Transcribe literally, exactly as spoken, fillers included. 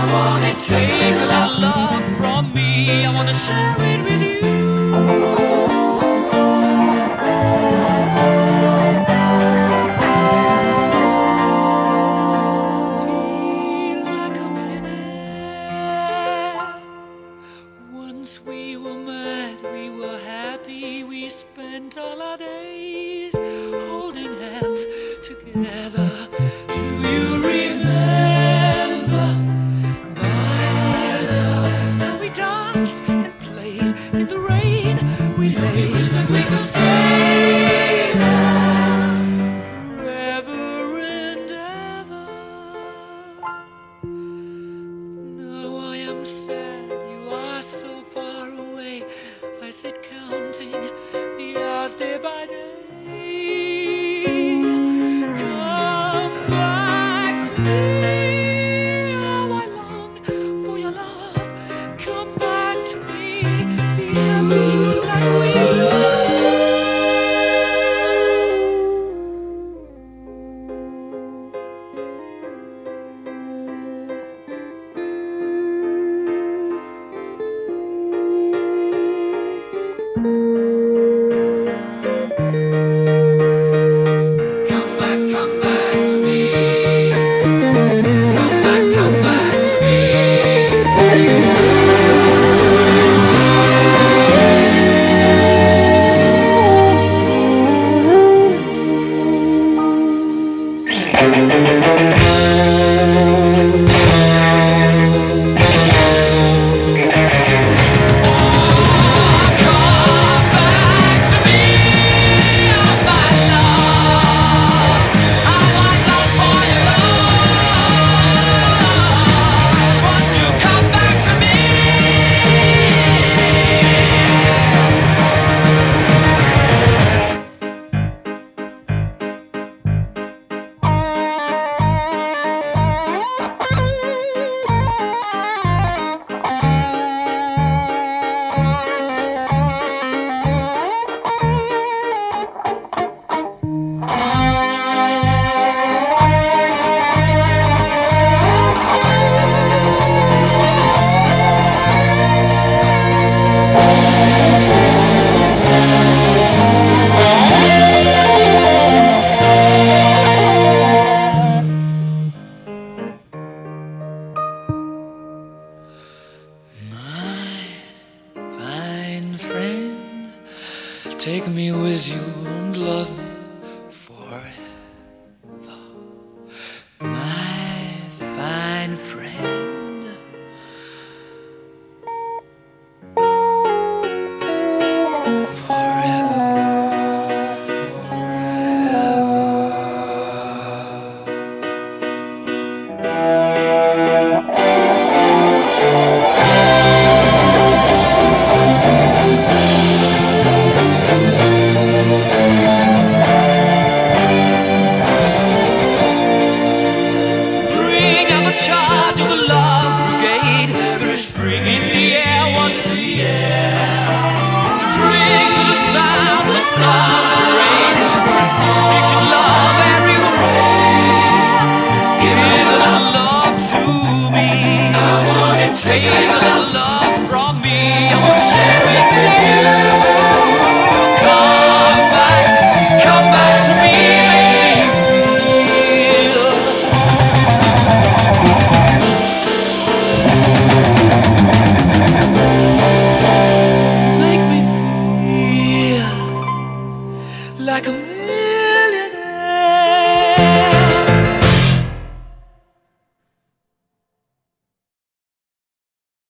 want it. Take a little love from me. I wanna share it with you. Feel like a millionaire. Once we were mad, we were happy. We spent all our days holding hands together. Do you remember, my love? How we danced and played in the rain. We lay, wish that we could stay there forever and ever. Now I am sad, you are so far away. I sit counting the hours day by day. Come back to me. How I long for your love. Come back to me. Be happy like we used to be. Come back, come back to me. Come back, come back to me. Fine friend, take me with you and love me forever. My fine friend, forever, charge of the love brigade. There is spring in the air once again. To drink to the sound of the summer rain. There is music and love everywhere. Give a little love to me. I want it, take it.